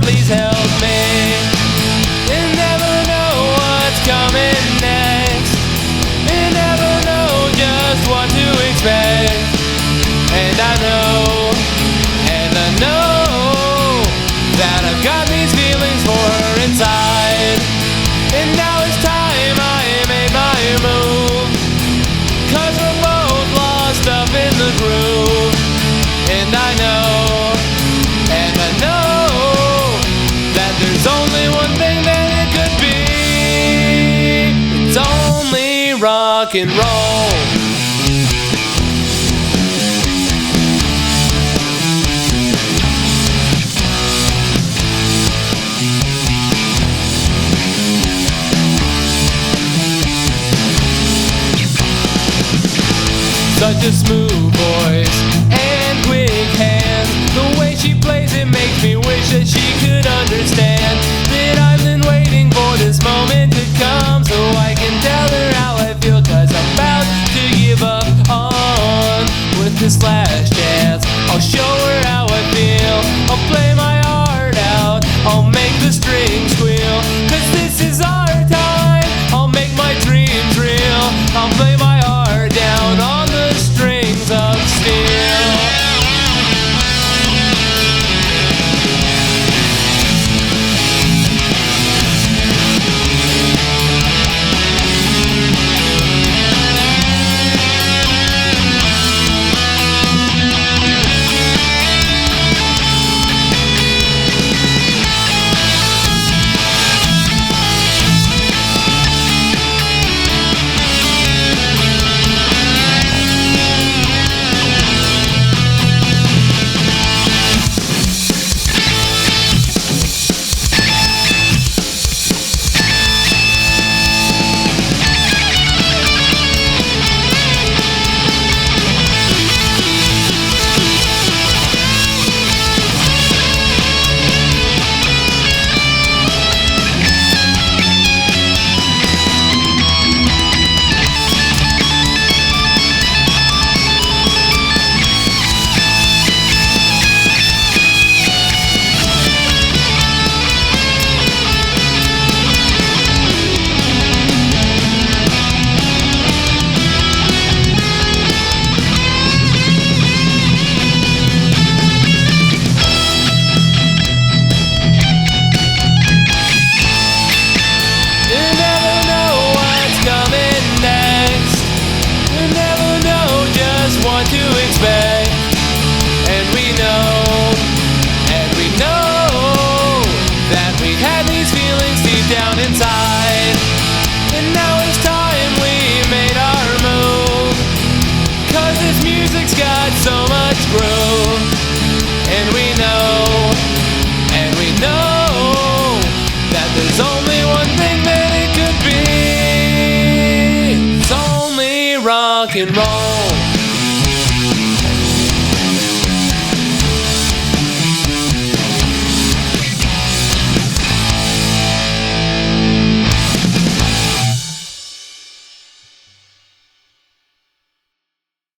please help me. You never know what's coming next. You never know just what to expect. And I know that I've got these feelings for her inside. And now it's time I made my move, 'cause we're both lost up in the groove. And I know that there's only one thing that it could be. It's only rock and roll. Such a smooth voice and quick hands. The way she plays it makes me wish that she could understand that I've been waiting for this moment to come, so I can tell her how I feel, 'cause I'm about to give up on with this last chance. I'll show her how I feel. I'll play my heart out. I'll make the strings squeal, 'cause this is our time. I'll make my dreams real. I'll play my heart down on the strings of steel. What to expect, and we know that we had these feelings deep down inside. And now it's time we made our move, 'cause this music's got so much groove. And we know that there's only one thing that it could be. It's only rock and roll.